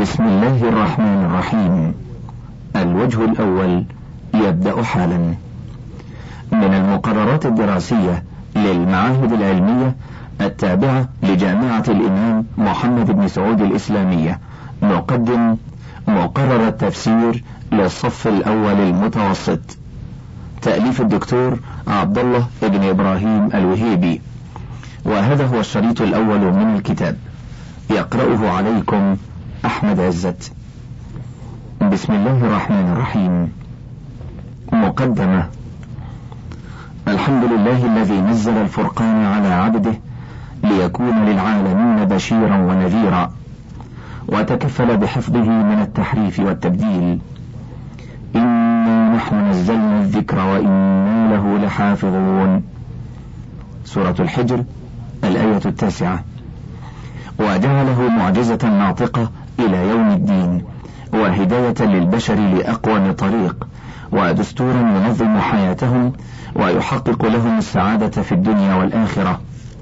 بسم الله الرحمن الرحيم. الوجه الأول يبدأ حالا. من المقررات الدراسية للمعاهد العلمية التابعة لجامعة الإمام محمد بن سعود الإسلامية نقدم مقرر التفسير للصف الأول المتوسط، تأليف الدكتور عبد الله بن إبراهيم الوهيبي، وهذا هو الشريط الأول من الكتاب، يقرأه عليكم أحمد عزت. بسم الله الرحمن الرحيم. مقدمة. الحمد لله الذي نزل الفرقان على عبده ليكون للعالمين بشيرا ونذيرا، وتكفل بحفظه من التحريف والتبديل. إنا نحن نزلنا الذكر وإنا له لحافظون. سورة الحجر الآية 9. وجعله معجزة ناطقة إلى يوم الدين، وهداية للبشر لأقوم طريق، ودستورا ينظم حياتهم ويحقق لهم السعادة في الدنيا والآخرة.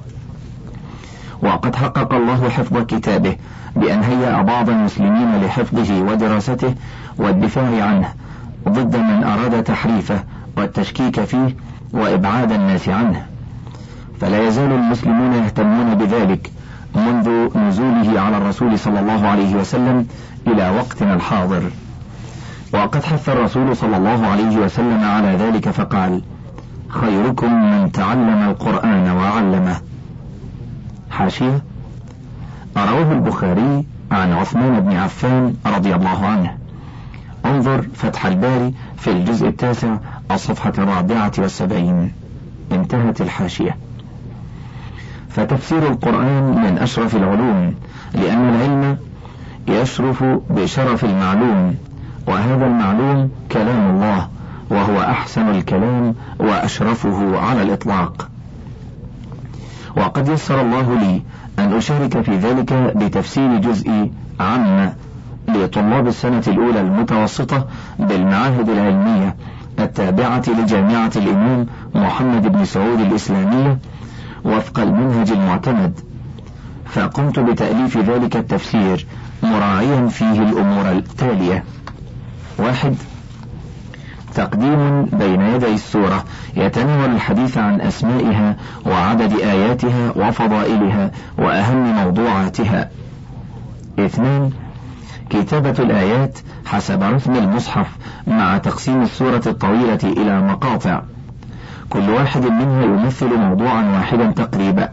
وقد حقق الله حفظ كتابه بأن هيأ بعض المسلمين لحفظه ودراسته والدفاع عنه ضد من أراد تحريفه والتشكيك فيه وإبعاد الناس عنه، فلا يزال المسلمون يهتمون بذلك منذ نزوله على الرسول صلى الله عليه وسلم إلى وقتنا الحاضر. وقد حث الرسول صلى الله عليه وسلم على ذلك فقال: خيركم من تعلم القرآن وعلمه. حاشية. رواه البخاري عن عثمان بن عفان رضي الله عنه. انظر فتح الباري في الجزء 9 الصفحة 74. انتهت الحاشية. فتفسير القرآن من أشرف العلوم، لأن العلم يشرف بشرف المعلوم، وهذا المعلوم كلام الله، وهو أحسن الكلام وأشرفه على الإطلاق. وقد يسر الله لي أن أشارك في ذلك بتفسير جزء عام لطلاب السنة الأولى المتوسطة بالمعاهد العلمية التابعة لجامعة الإمام محمد بن سعود الإسلامية وفق المنهج المعتمد، فقمت بتأليف ذلك التفسير مراعيا فيه الأمور التالية: 1. تقديم بين يدي السورة يتناول الحديث عن أسمائها وعدد آياتها وفضائلها وأهم موضوعاتها. 2. كتابة الآيات حسب رسم المصحف مع تقسيم السورة الطويلة إلى مقاطع، كل واحد منها يمثل موضوعا واحدا تقريبا،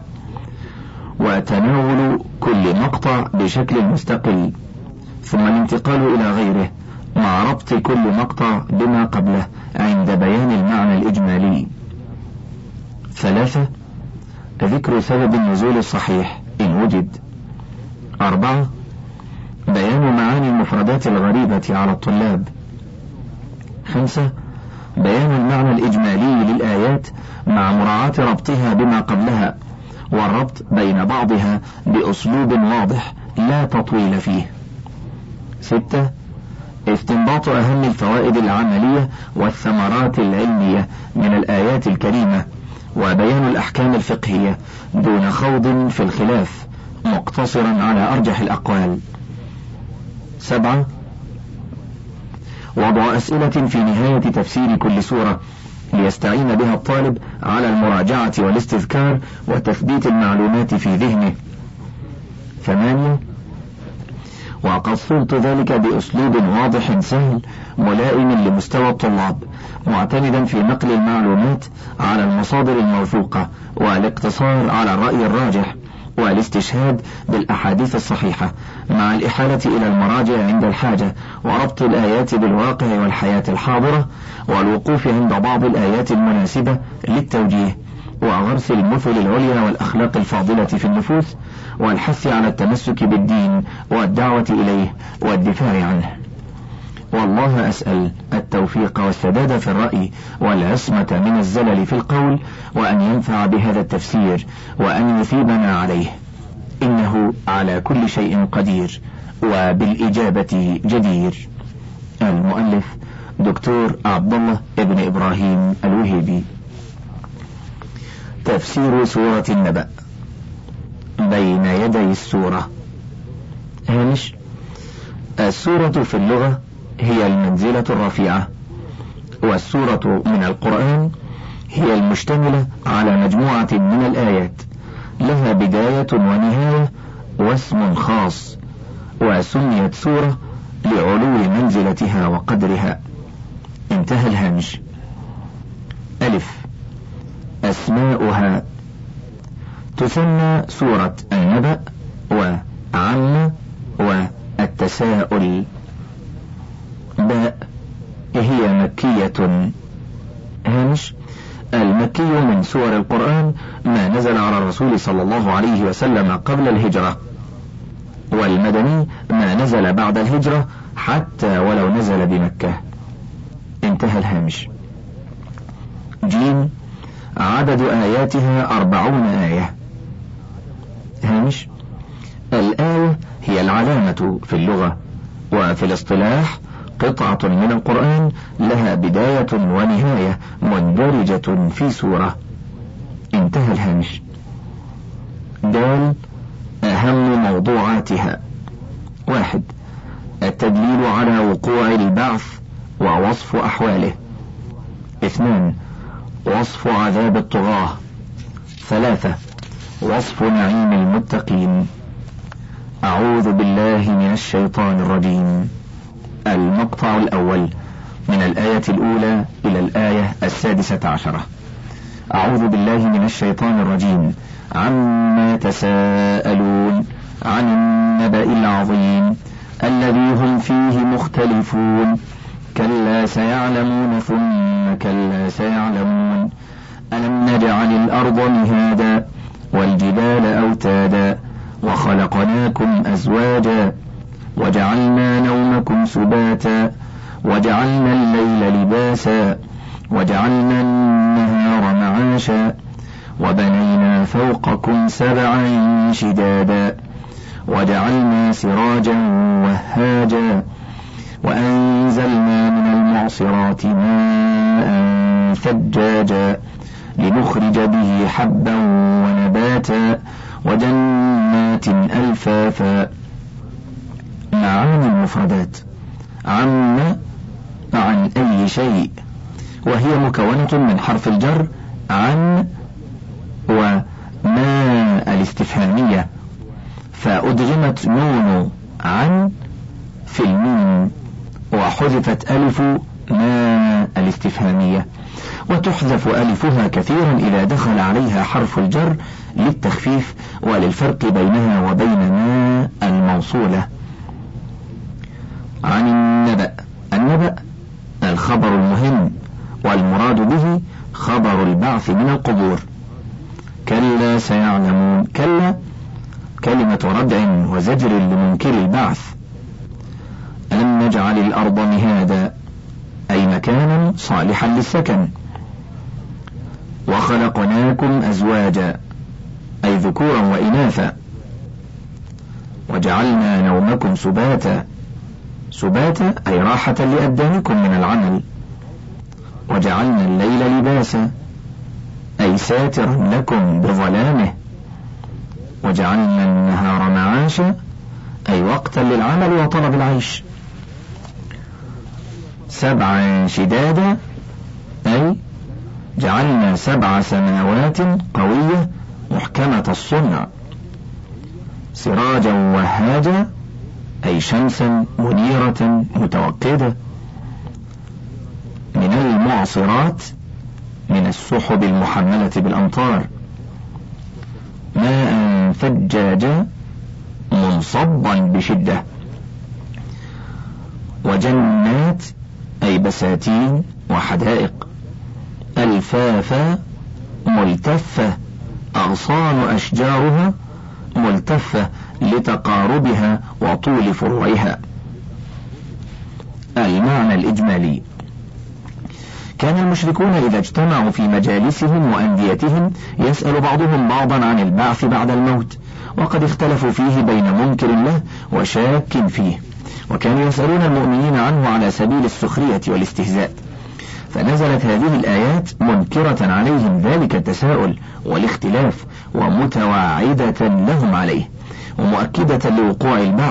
وتناول كل مقطع بشكل مستقل، ثم الانتقال إلى غيره مع ربط كل مقطع بما قبله عند بيان المعنى الإجمالي. 3. ذكر سبب النزول الصحيح إن وجد. 4. بيان معاني المفردات الغريبة على الطلاب. 5. بيان المعنى الإجمالي للآيات مع مراعاة ربطها بما قبلها، والربط بين بعضها بأسلوب واضح لا تطويل فيه. 6. استنباط أهم الفوائد العملية والثمرات العلمية من الآيات الكريمة، وبيان الأحكام الفقهية دون خوض في الخلاف، مقتصرا على أرجح الأقوال. 7. وضع أسئلة في نهاية تفسير كل سورة ليستعين بها الطالب على المراجعة والاستذكار وتثبيت المعلومات في ذهنه. 8. وقد صلت ذلك بأسلوب واضح سهل ملائم لمستوى الطلاب، معتمدا في نقل المعلومات على المصادر الموثوقة والاقتصار على الرأي الراجح والاستشهاد بالأحاديث الصحيحة، مع الإحالة إلى المراجع عند الحاجة، وربط الآيات بالواقع والحياة الحاضرة، والوقوف عند بعض الآيات المناسبة للتوجيه، وغرس المثل العليا والأخلاق الفاضلة في النفوس، والحث على التمسك بالدين والدعوة إليه والدفاع عنه. والله أسأل التوفيق والسداد في الرأي والعصمة من الزلل في القول، وأن ينفع بهذا التفسير وأن يثيبنا عليه، إنه على كل شيء قدير وبالإجابة جدير. المؤلف دكتور عبد الله بن إبراهيم الوهيبي. تفسير سورة النبأ. بين يدي السورة. هامش: السورة في اللغة هي المنزلة الرفيعة، والسورة من القرآن هي المشتملة على مجموعة من الآيات لها بداية ونهاية واسم خاص، وسميت سورة لعلو منزلتها وقدرها. انتهى الهامش. ألف. أسماؤها: تسمى سورة النبأ وعم والتساؤل. باء. هي مكية. هامش: المكي من سور القرآن ما نزل على الرسول صلى الله عليه وسلم قبل الهجرة، والمدني ما نزل بعد الهجرة حتى ولو نزل بمكة. انتهى الهامش. جيم. عدد آياتها 40 آية. هامش: الآية هي العلامة في اللغة، وفي الاصطلاح قطعة من القرآن لها بداية ونهاية مندرجة في سورة. انتهى الهامش. دال. أهم موضوعاتها: 1. التدليل على وقوع البعث ووصف أحواله. 2. وصف عذاب الطغاة. 3. وصف نعيم المتقين. أعوذ بالله من الشيطان الرجيم. المقطع الأول من الآية الأولى إلى الآية 16. أعوذ بالله من الشيطان الرجيم. عما تساءلون عن النبأ العظيم الذي هم فيه مختلفون كلا سيعلمون ثم كلا سيعلمون ألم نجعل الأرض مهادا والجبال أوتادا وخلقناكم أزواجا وجعلنا نومكم سباتا وجعلنا الليل لباسا وجعلنا النهار معاشا وبنينا فوقكم 7 شدادا وجعلنا سراجا وهاجا وأنزلنا من المعصرات ماء ثجاجا لنخرج به حبا ونباتا وجنات ألفافا. معاني المفردات: عن أي شيء، وهي مكونة من حرف الجر عن وما الاستفهامية، فأدغمت نون عن في الميم وحذفت ألف ما الاستفهامية، وتحذف ألفها كثيرا إذا دخل عليها حرف الجر للتخفيف وللفرق بينها وبين ما الموصولة. عن النبأ. النبأ الخبر المهم، والمراد به خبر البعث من القبور. كلا سيعلمون. كلا كلمة ردع وزجر لمنكر البعث. ألم نجعل الأرض مهادا أي مكانا صالحا للسكن. وخلقناكم أزواجا أي ذكورا وإناثا. وجعلنا نومكم سباتا. سباتا أي راحة لأبدانكم من العمل. وجعلنا الليل لباسا أي ساترا لكم بظلامه. وجعلنا النهار معاشا أي وقتا للعمل وطلب العيش. 7 شدادا أي جعلنا 7 سماوات قوية محكمة الصنع. سراجا وهاجا أي شمسا منيرة متوقدة. من المعصرات من السحب المحملة بالأمطار. ماء ثجاجا منصبا بشدة. وجنات أي بساتين وحدائق. ألفافا ملتفة أغصان أشجارها ملتفة لتقاربها وطول فروعها. المعنى الإجمالي: كان المشركون إذا اجتمعوا في مجالسهم وأنديتهم يسأل بعضهم بعضا عن البعث بعد الموت، وقد اختلفوا فيه بين منكر له وشاك فيه، وكانوا يسألون المؤمنين عنه على سبيل السخرية والاستهزاء، فنزلت هذه الآيات منكرة عليهم ذلك التساؤل والاختلاف ومتواعدة لهم عليه ومؤكدة لوقوع البعث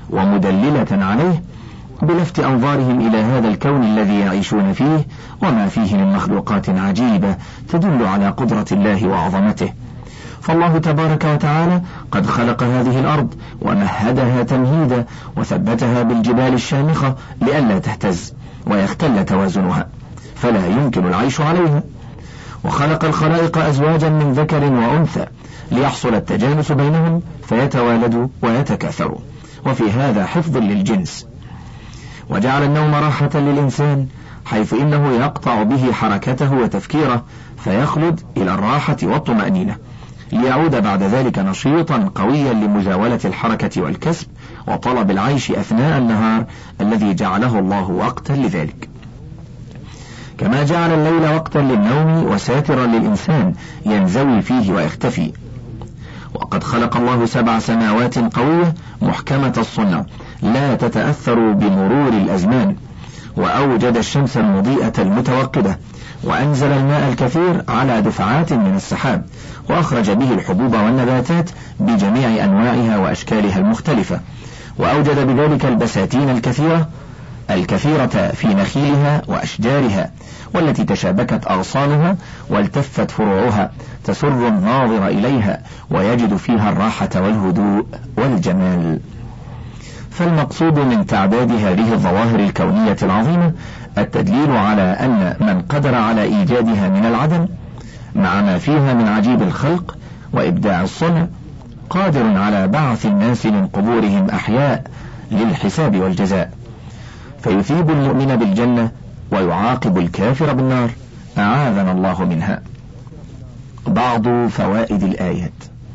ومدللة عليه بلفت أنظارهم إلى هذا الكون الذي يعيشون فيه وما فيه من مخلوقات عجيبة تدل على قدرة الله وعظمته. فالله تبارك وتعالى قد خلق هذه الأرض ومهدها تمهيدا وثبتها بالجبال الشامخة لئلا تهتز ويختل توازنها فلا يمكن العيش عليها، وخلق الخلائق أزواجا من ذكر وأنثى ليحصل التجانس بينهم فيتوالدوا ويتكاثروا، وفي هذا حفظ للجنس. وجعل النوم راحة للإنسان حيث إنه يقطع به حركته وتفكيره فيخلد إلى الراحة والطمأنينة ليعود بعد ذلك نشيطا قويا لمزاولة الحركة والكسب وطلب العيش أثناء النهار الذي جعله الله وقتا لذلك. كما جعل الليل وقتا للنوم وساترا للإنسان ينزوي فيه ويختفي. وقد خلق الله 7 سماوات قوية محكمة الصنع لا تتأثر بمرور الأزمان، وأوجد الشمس المضيئة المتوقدة، وأنزل الماء الكثير على دفعات من السحاب، وأخرج به الحبوب والنباتات بجميع أنواعها وأشكالها المختلفة، وأوجد بذلك البساتين الكثيرة في نخيلها وأشجارها والتي تشابكت أغصانها والتفت فروعها تسر الناظر إليها ويجد فيها الراحة والهدوء والجمال. فالمقصود من تعداد هذه الظواهر الكونية العظيمة التدليل على أن من قدر على إيجادها من العدم مع ما فيها من عجيب الخلق وإبداع الصنع قادر على بعث الناس من قبورهم أحياء للحساب والجزاء، فيثيب المؤمن بالجنة ويعاقب الكافر بالنار، أعاذنا الله منها. بعض فوائد الآيات: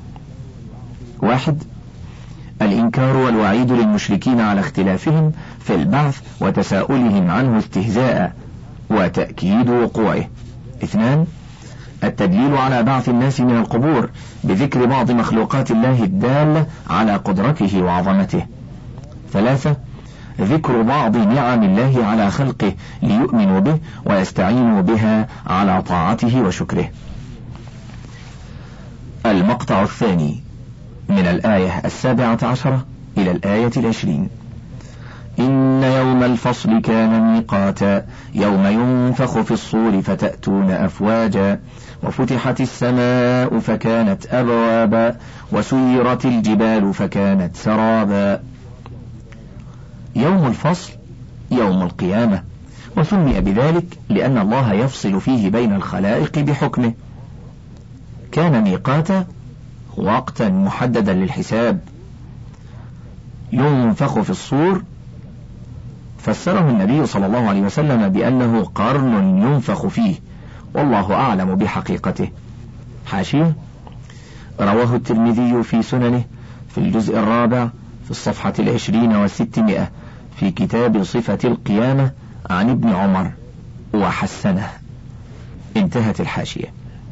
1. الإنكار والوعيد للمشركين على اختلافهم في البعث وتساؤلهم عنه استهزاء وتأكيد وقوعه. 2. التدليل على بعث الناس من القبور بذكر بعض مخلوقات الله الدالة على قدرته وعظمته. 3. ذكر بعض نعم الله على خلقه ليؤمنوا به ويستعينوا بها على طاعته وشكره. المقطع الثاني من الآية 17 إلى الآية 20: إن يوم الفصل كان ميقاتا يوم ينفخ في الصور فتأتون أفواجا وفتحت السماء فكانت أبوابا وسيرت الجبال فكانت سرابا. يوم الفصل يوم القيامة، وسمي بذلك لأن الله يفصل فيه بين الخلائق بحكمه. كان ميقاتا وقتا محددا للحساب. ينفخ في الصور فسره النبي صلى الله عليه وسلم بأنه قرن ينفخ فيه، والله أعلم بحقيقته. حاشية: رواه الترمذي في سننه في الجزء 4 في الصفحة 20 و600 في كتاب صفة القيامة عن ابن عمر وحسنه. انتهت الحاشية.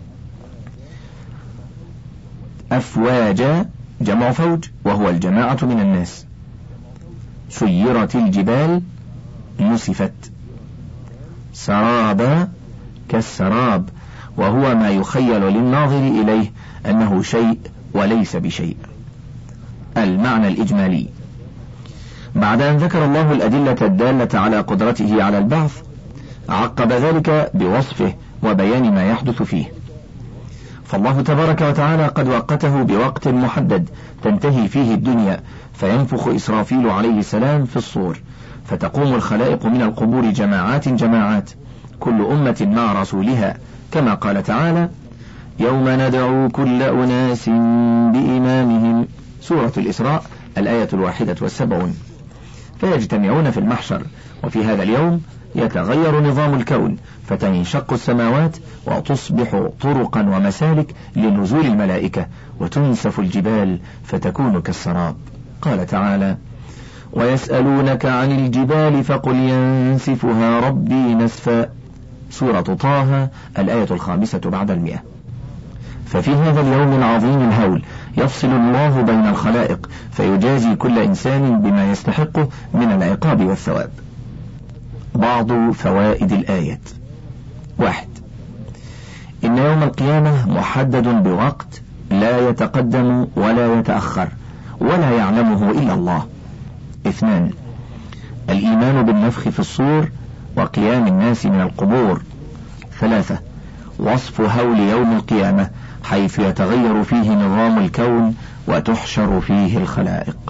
أفواجا جمع فوج وهو الجماعة من الناس. سيرت الجبال نسفت. سرابا كالسراب وهو ما يخيل للناظر إليه أنه شيء وليس بشيء. المعنى الإجمالي: بعد أن ذكر الله الأدلة الدالة على قدرته على البعث عقب ذلك بوصفه وبيان ما يحدث فيه. فالله تبارك وتعالى قد وقته بوقت محدد تنتهي فيه الدنيا، فينفخ إسرافيل عليه السلام في الصور، فتقوم الخلائق من القبور جماعات جماعات كل أمة مع رسولها، كما قال تعالى: يوم ندعو كل أناس بإمامهم. سورة الإسراء الآية 71. فيجتمعون في المحشر، وفي هذا اليوم يتغير نظام الكون، فتنشق السماوات وتصبح طرقا ومسالك لنزول الملائكة، وتنسف الجبال فتكون كالسراب. قال تعالى: ويسألونك عن الجبال فقل ينسفها ربي نسفا. سورة طه الآية 5 بعد 100. ففي هذا اليوم العظيم الهول يفصل الله بين الخلائق فيجازي كل إنسان بما يستحقه من العقاب والثواب. بعض فوائد الآيات: 1. إن يوم القيامة محدد بوقت لا يتقدم ولا يتأخر ولا يعلمه إلا الله، 2. الإيمان بالنفخ في الصور وقيام الناس من القبور. 3. وصف هول يوم القيامة حيث يتغير فيه نظام الكون وتحشر فيه الخلائق.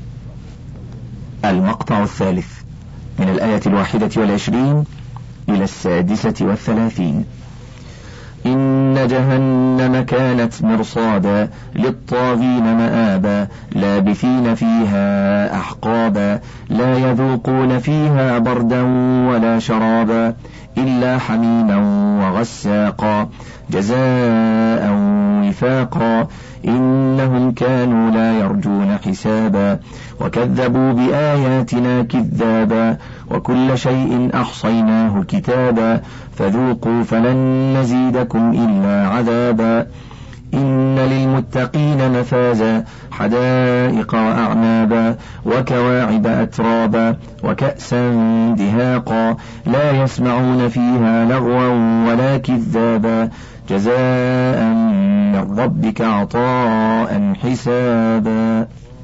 المقطع الثالث من الآية 21 إلى 36. إن جهنم كانت مرصادا للطاغين مآبا لابثين فيها أحقابا لا يذوقون فيها بردا ولا شرابا إلا حميما وغساقا جزاء وفاقا إنهم كانوا لا يرجون حسابا وكذبوا بآياتنا كذابا وكل شيء أحصيناه كتابا فذوقوا فلن نزيدكم إلا عذابا إن للمتقين مفازا حدائق وأعنابا وكواعب أترابا وكأسا دهاقا لا يسمعون فيها لغوا ولا كذابا جزاء من ربك عطاء حسابا.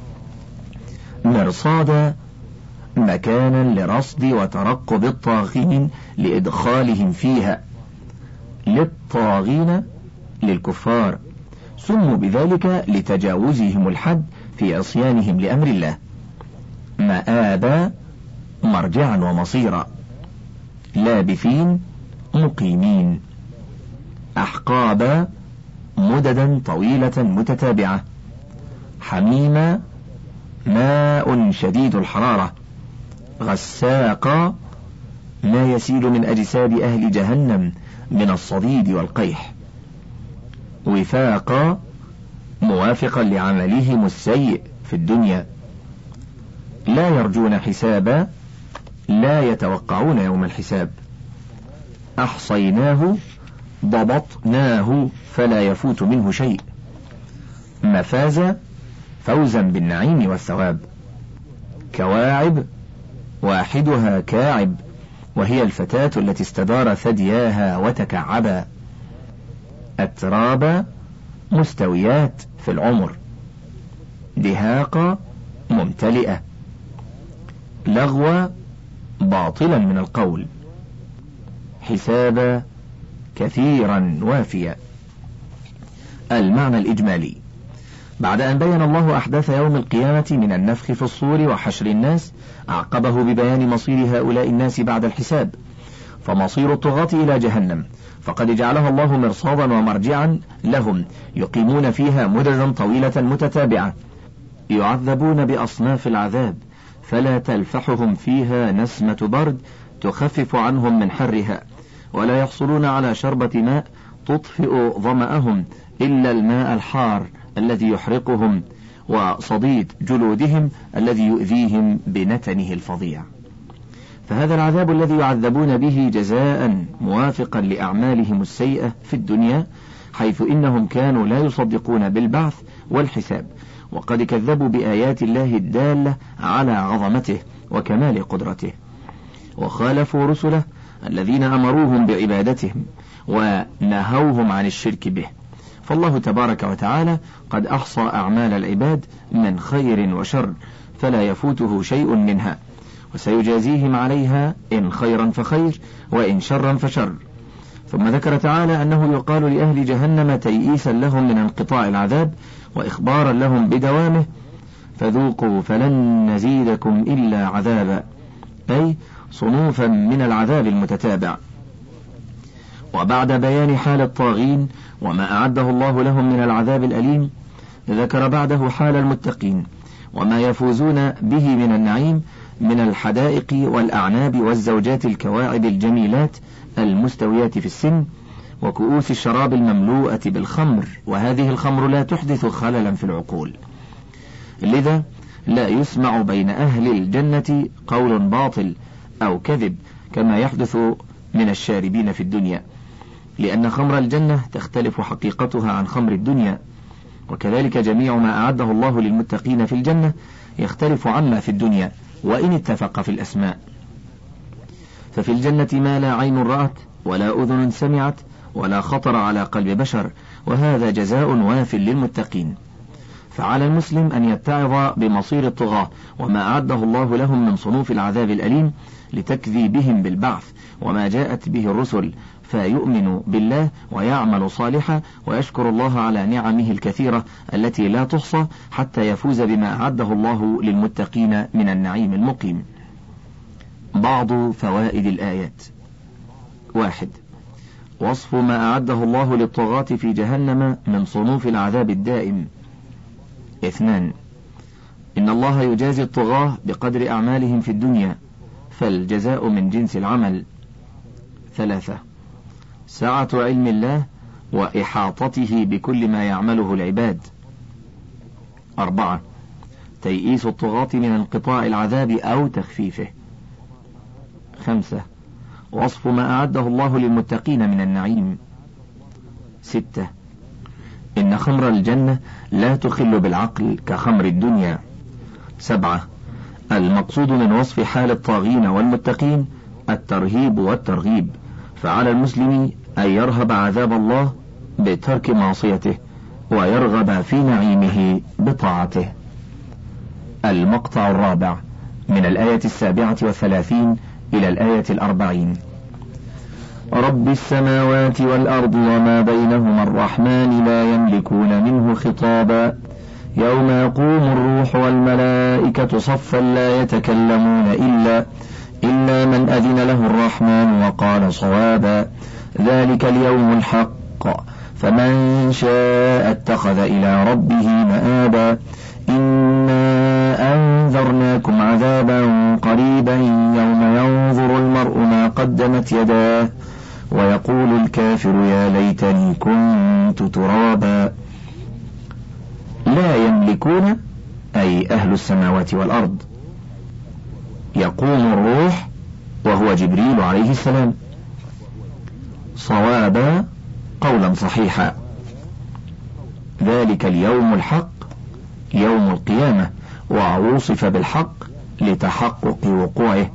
مرصادا مكانا لرصد وترقب الطاغين لإدخالهم فيها. للطاغين للكفار سموا بذلك لتجاوزهم الحد في عصيانهم لأمر الله. مآبا مرجعا ومصيرا. لابثين مقيمين. أحقابا مددا طويلة متتابعة. حميما ماء شديد الحرارة. غساقا ما يسيل من أجساد أهل جهنم من الصديد والقيح. وفاقا موافقا لعملهم السيء في الدنيا. لا يرجون حسابا لا يتوقعون يوم الحساب. أحصيناه ضبطناه فلا يفوت منه شيء. مفازا فوزا بالنعيم والثواب. كواعب واحدها كاعب وهي الفتاة التي استدار ثدياها وتكعبا. أترابا مستويات في العمر. دهاقا ممتلئة. لغوا باطلا من القول. حسابا كثيرا وافيا. المعنى الإجمالي: بعد أن بين الله أحداث يوم القيامة من النفخ في الصور وحشر الناس أعقبه ببيان مصير هؤلاء الناس بعد الحساب. فمصير الطغاة إلى جهنم فقد جعلها الله مرصادا ومرجعا لهم يقيمون فيها مددا طويلة متتابعة يعذبون بأصناف العذاب فلا تلفحهم فيها نسمة برد تخفف عنهم من حرها ولا يحصلون على شربة ماء تطفئ ظمأهم إلا الماء الحار الذي يحرقهم وصديد جلودهم الذي يؤذيهم بنتنه الفظيع. فهذا العذاب الذي يعذبون به جزاء موافقا لأعمالهم السيئة في الدنيا حيث إنهم كانوا لا يصدقون بالبعث والحساب وقد كذبوا بآيات الله الدالة على عظمته وكمال قدرته وخالفوا رسله الذين أمروهم بعبادتهم ونهوهم عن الشرك به. فالله تبارك وتعالى قد أحصى أعمال العباد من خير وشر فلا يفوته شيء منها وسيجازيهم عليها إن خيرا فخير وإن شرا فشر. ثم ذكر تعالى أنه يقال لأهل جهنم تيئيسا لهم من انقطاع العذاب وإخبارا لهم بدوامه: فذوقوا فلن نزيدكم إلا عذابا، أي صنوفا من العذاب المتتابع. وبعد بيان حال الطاغين وما أعده الله لهم من العذاب الأليم ذكر بعده حال المتقين وما يفوزون به من النعيم من الحدائق والأعناب والزوجات الكواعب الجميلات المستويات في السن وكؤوس الشراب المملوءة بالخمر، وهذه الخمر لا تحدث خللا في العقول، لذا لا يسمع بين أهل الجنة قول باطل أو كذب كما يحدث من الشاربين في الدنيا، لأن خمر الجنة تختلف حقيقتها عن خمر الدنيا، وكذلك جميع ما أعده الله للمتقين في الجنة يختلف عما في الدنيا وإن اتفق في الأسماء. ففي الجنة ما لا عين رأت ولا أذن سمعت ولا خطر على قلب بشر، وهذا جزاء واف للمتقين. فعلى المسلم أن يتعظ بمصير الطغاة وما أعده الله لهم من صنوف العذاب الأليم لتكذيبهم بالبعث وما جاءت به الرسل، فيؤمن بالله ويعمل صالحا ويشكر الله على نعمه الكثيرة التي لا تحصى حتى يفوز بما أعده الله للمتقين من النعيم المقيم. بعض فوائد الآيات: 1. وصف ما أعده الله للطغاة في جهنم من صنوف العذاب الدائم. 2. إن الله يجازي الطغاة بقدر أعمالهم في الدنيا، فالجزاء من جنس العمل. 3. سعة علم الله وإحاطته بكل ما يعمله العباد. 4. تيئيس الطغاة من انقطاع العذاب أو تخفيفه. 5. وصف ما أعده الله للمتقين من النعيم. 6. إن خمر الجنة لا تخل بالعقل كخمر الدنيا. 7. المقصود من وصف حال الطاغين والمتقين الترهيب والترغيب، فعلى المسلم أن يرهب عذاب الله بترك معصيته ويرغب في نعيمه بطاعته. المقطع الرابع من الآية 37 إلى الآية 40. رب السماوات والأرض وما بينهما الرحمن لا يملكون منه خطابا يوم يقوم الروح والملائكة صفا لا يتكلمون إلا من أذن له الرحمن وقال صوابا ذلك اليوم الحق فمن شاء اتخذ إلى ربه مآبا إنا أنذرناكم عذابا قريبا يوم ينظر المرء ما قدمت يداه ويقول الكافر يا ليتني كنت ترابا. لا يملكون أي أهل السماوات والأرض. يقوم الروح وهو جبريل عليه السلام. صوابا قولا صحيحا. ذلك اليوم الحق يوم القيامة، ووصف بالحق لتحقق وقوعه.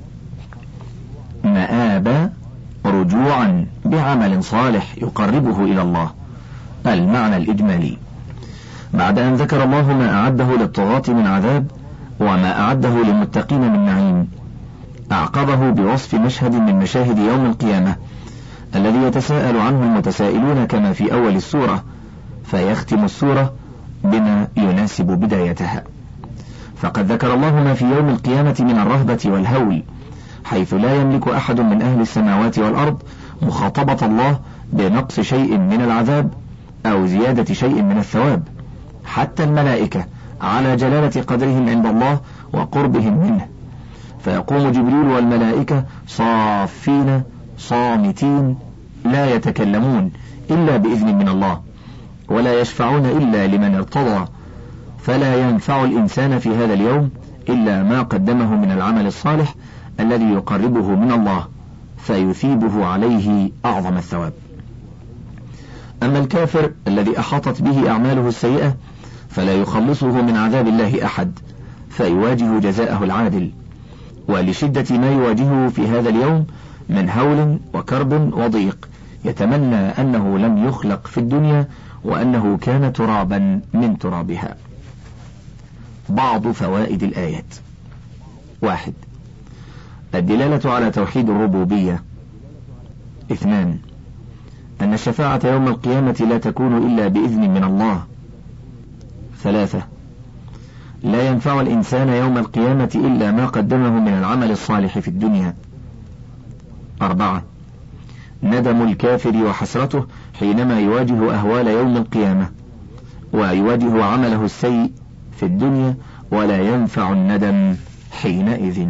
مآبا رجوعا بعمل صالح يقربه إلى الله. المعنى الإجمالي: بعد أن ذكر الله ما أعده للطغاة من عذاب وما أعده للمتقين من نعيم، أعقبه بوصف مشهد من مشاهد يوم القيامة الذي يتساءل عنه المتسائلون كما في أول السورة، فيختم السورة بما يناسب بدايتها. فقد ذكر الله ما في يوم القيامة من الرهبة والهول، حيث لا يملك أحد من أهل السماوات والأرض مخاطبة الله بنقص شيء من العذاب أو زيادة شيء من الثواب، حتى الملائكة على جلالة قدرهم عند الله وقربهم منه، فيقوم جبريل والملائكة صافين صامتين لا يتكلمون إلا بإذن من الله، ولا يشفعون إلا لمن ارتضى، فلا ينفع الإنسان في هذا اليوم إلا ما قدمه من العمل الصالح الذي يقربه من الله فيثيبه عليه أعظم الثواب. أما الكافر الذي أحاطت به أعماله السيئة فلا يخلصه من عذاب الله أحد، فيواجه جزاءه العادل، ولشدة ما يواجهه في هذا اليوم من هول وكرب وضيق يتمنى أنه لم يخلق في الدنيا وأنه كان ترابا من ترابها. بعض فوائد الآيات: 1. الدلالة على توحيد الربوبية. 2. أن الشفاعة يوم القيامة لا تكون إلا بإذن من الله. 3. لا ينفع الإنسان يوم القيامة إلا ما قدمه من العمل الصالح في الدنيا. 4. ندم الكافر وحسرته حينما يواجه أهوال يوم القيامة ويواجه عمله السيء في الدنيا ولا ينفع الندم حينئذ.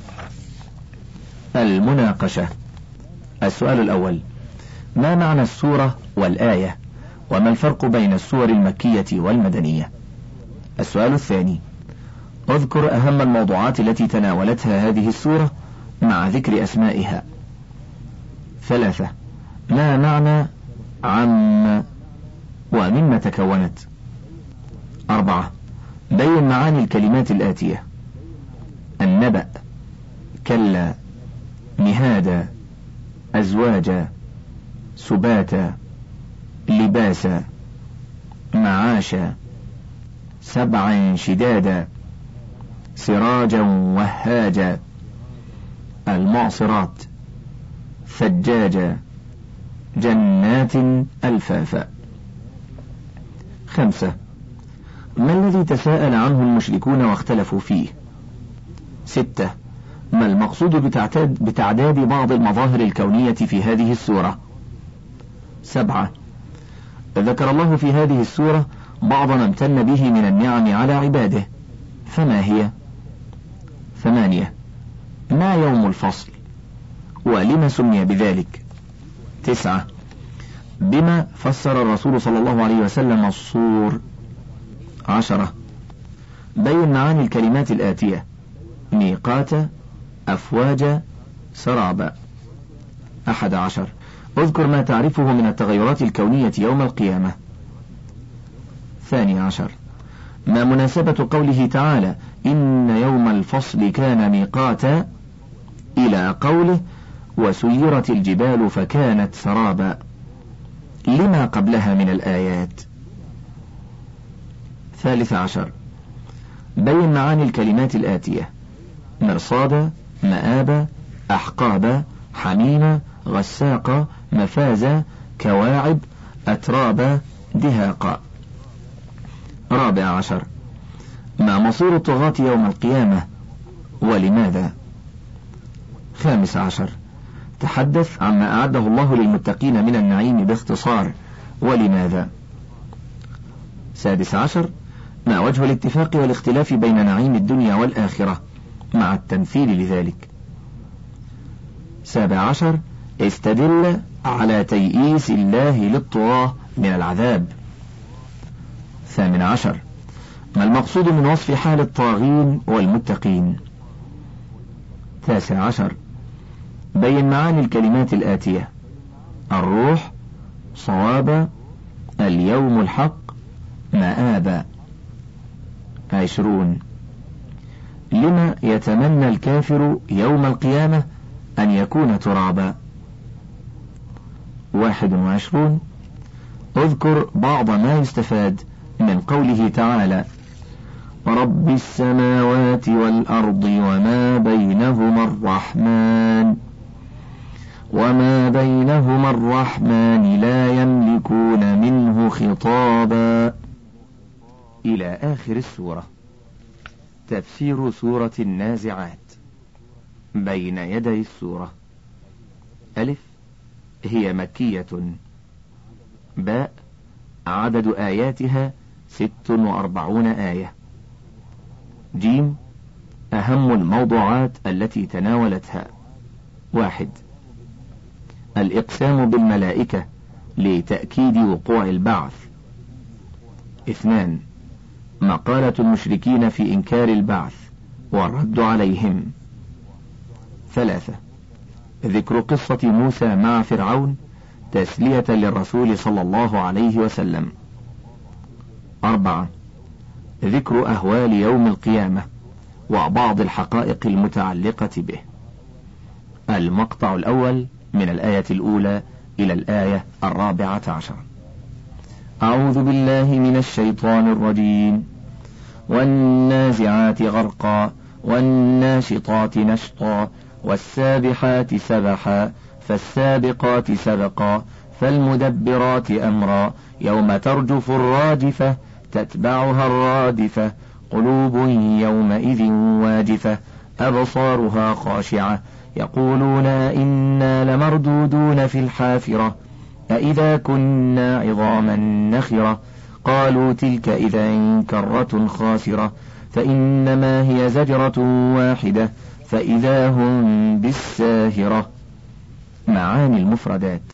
المناقشة. السؤال الأول: ما معنى السورة والآية، وما الفرق بين السور المكية والمدنية؟ السؤال الثاني: اذكر أهم الموضوعات التي تناولتها هذه السورة مع ذكر أسمائها. 3. ما معنى عم ومما تكونت؟ 4. بين معاني الكلمات الآتية: النبأ، كلا، مهادا، أزواجا، سباتا، لباسا، معاشا، سبعا شدادا سراجا وهاجا المعصرات ثجاجا جنات ألفافا. 5. ما الذي تساءل عنه المشركون واختلفوا فيه؟ 6. ما المقصود بتعداد بعض المظاهر الكونية في هذه السورة؟ 7. ذكر الله في هذه السورة بعض ما امتن به من النعم على عباده، فما هي؟ 8. ما يوم الفصل ولم سمي بذلك؟ 9. بما فسر الرسول صلى الله عليه وسلم الصور؟ 10. بين معاني الكلمات الآتية: ميقات، أفواج، سرابا. 11. اذكر ما تعرفه من التغيرات الكونية يوم القيامة. 12. ما مناسبة قوله تعالى إن يوم الفصل كان ميقاتا إلى قوله وسيرت الجبال فكانت سرابا، لما قبلها من الآيات؟ 13. بين معاني الكلمات الآتية: مرصادا، مآبا، أحقابا، حميما، غساقا، مفازا، كواعب، أترابا، دهاقا. 14. ما مصير الطغاة يوم القيامة ولماذا؟ 15. تحدث عما أعده الله للمتقين من النعيم باختصار ولماذا؟ 16. ما وجه الاتفاق والاختلاف بين نعيم الدنيا والآخرة مع التمثيل لذلك؟ 17. استدل على تيئيس الله للطغاة من العذاب. 18. ما المقصود من وصف حال الطاغين والمتقين؟ 19. بين معاني الكلمات الآتية: الروح، صوابا، اليوم الحق، مآبا. 20. لما يتمنى الكافر يوم القيامة أن يكون ترابا؟ 21. اذكر بعض ما يستفاد من قوله تعالى رب السماوات والأرض وما بينهما الرحمن لا يملكون منه خطابا، إلى آخر السورة. تفسير سورة النازعات. بين يدي السورة: ألف، هي مكية. باء، عدد آياتها 46 آية. جيم، أهم الموضوعات التي تناولتها: 1. الإقسام بالملائكة لتأكيد وقوع البعث. 2. مقالة المشركين في إنكار البعث والرد عليهم. 3. ذكر قصة موسى مع فرعون تسلية للرسول صلى الله عليه وسلم. 4. ذكر أهوال يوم القيامة وبعض الحقائق المتعلقة به. المقطع الأول من الآية الأولى إلى الآية 14. أعوذ بالله من الشيطان الرجيم. والنازعات غرقا والناشطات نشطا والسابحات سبحا فالسابقات سبقا فالمدبرات أمرا يوم ترجف الراجفة تتبعها الرادفة قلوب يومئذ واجفة أبصارها خاشعة يقولون إنا لمردودون في الحافرة أإذا كنا عظاما نخرة قالوا تلك إذا كرة خاسرة فإنما هي زجرة واحدة فإذا هم بالساهرة. معاني المفردات: